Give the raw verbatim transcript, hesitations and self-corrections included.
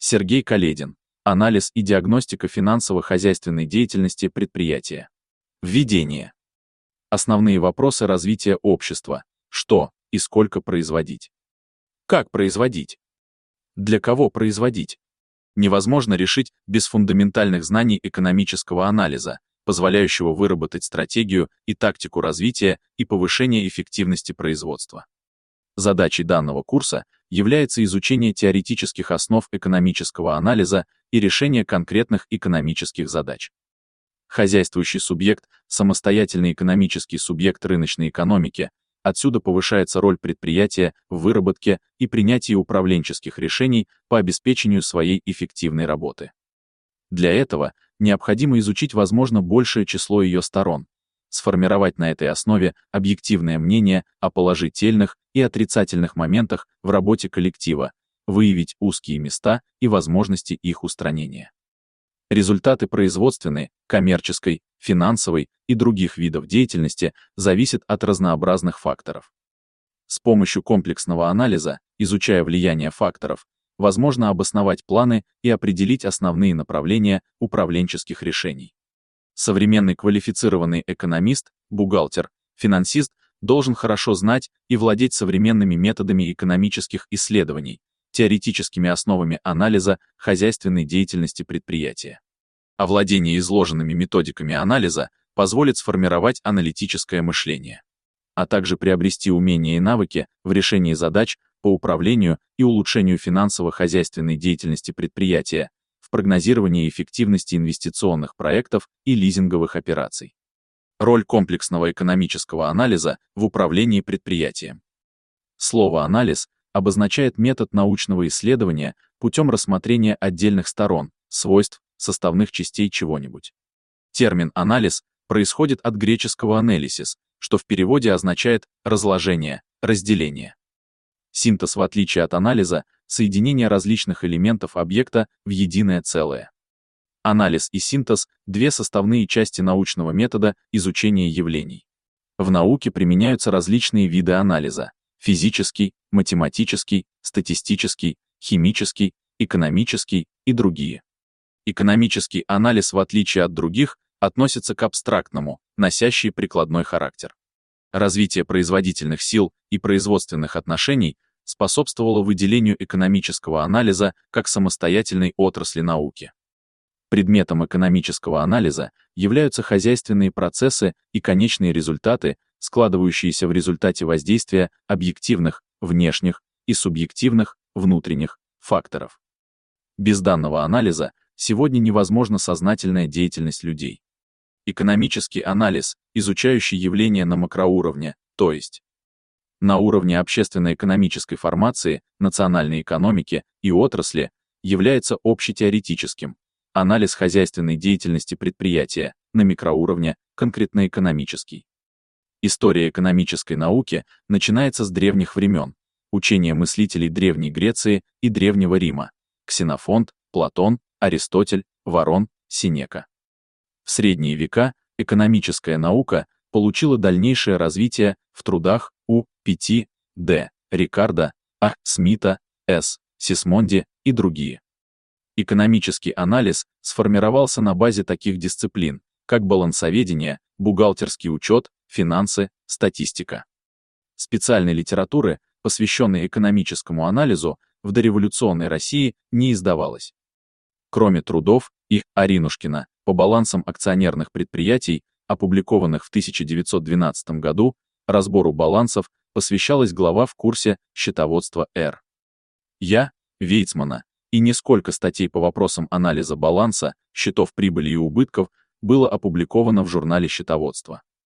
Сергей Каледин. Анализ и диагностика финансово-хозяйственной деятельности предприятия. Введение. Основные вопросы развития общества. Что и сколько производить? Как производить? Для кого производить? Невозможно решить без фундаментальных знаний экономического анализа, позволяющего выработать стратегию и тактику развития и повышения эффективности производства. Задачей данного курса является изучение теоретических основ экономического анализа и решение конкретных экономических задач. Хозяйствующий субъект – самостоятельный экономический субъект рыночной экономики, отсюда повышается роль предприятия в выработке и принятии управленческих решений по обеспечению своей эффективной работы. Для этого необходимо изучить, возможно, большее число ее сторон, сформировать на этой основе объективное мнение о положительных и отрицательных моментах в работе коллектива, выявить узкие места и возможности их устранения. Результаты производственной, коммерческой, финансовой и других видов деятельности зависят от разнообразных факторов. С помощью комплексного анализа, изучая влияние факторов, возможно обосновать планы и определить основные направления управленческих решений. Современный квалифицированный экономист, бухгалтер, финансист должен хорошо знать и владеть современными методами экономических исследований, теоретическими основами анализа хозяйственной деятельности предприятия. Овладение изложенными методиками анализа позволит сформировать аналитическое мышление, а также приобрести умения и навыки в решении задач по управлению и улучшению финансово-хозяйственной деятельности предприятия, в прогнозировании эффективности инвестиционных проектов и лизинговых операций. Роль комплексного экономического анализа в управлении предприятием. Слово «анализ» обозначает метод научного исследования путем рассмотрения отдельных сторон, свойств, составных частей чего-нибудь. Термин «анализ» происходит от греческого «analysis», что в переводе означает «разложение», «разделение». Синтез, в отличие от анализа, соединение различных элементов объекта в единое целое. Анализ и синтез – две составные части научного метода изучения явлений. В науке применяются различные виды анализа – физический, математический, статистический, химический, экономический и другие. Экономический анализ, в отличие от других, относится к абстрактному, носящий прикладной характер. Развитие производительных сил и производственных отношений способствовало выделению экономического анализа как самостоятельной отрасли науки. Предметом экономического анализа являются хозяйственные процессы и конечные результаты, складывающиеся в результате воздействия объективных, внешних и субъективных, внутренних факторов. Без данного анализа сегодня невозможна сознательная деятельность людей. Экономический анализ, изучающий явления на макроуровне, то есть на уровне общественно-экономической формации, национальной экономики и отрасли, является общетеоретическим. Анализ хозяйственной деятельности предприятия на микроуровне, конкретно-экономический. История экономической науки начинается с древних времен, учения мыслителей Древней Греции и Древнего Рима, Ксенофонт, Платон, Аристотель, Варон, Сенека. В средние века экономическая наука получила дальнейшее развитие в трудах У. Пяти, Д. Рикардо, А. Смита, С. Сисмонди и другие. Экономический анализ сформировался на базе таких дисциплин, как балансоведение, бухгалтерский учет, финансы, статистика. Специальной литературы, посвященной экономическому анализу, в дореволюционной России не издавалось. Кроме трудов И. Аринушкина по балансам акционерных предприятий, опубликованных в тысяча девятьсот двенадцатом году, разбору балансов посвящалась глава в курсе «Счетоводство Р. Я. Вейцмана», и несколько статей по вопросам анализа баланса, счетов прибыли и убытков было опубликовано в журнале «Счетоводство».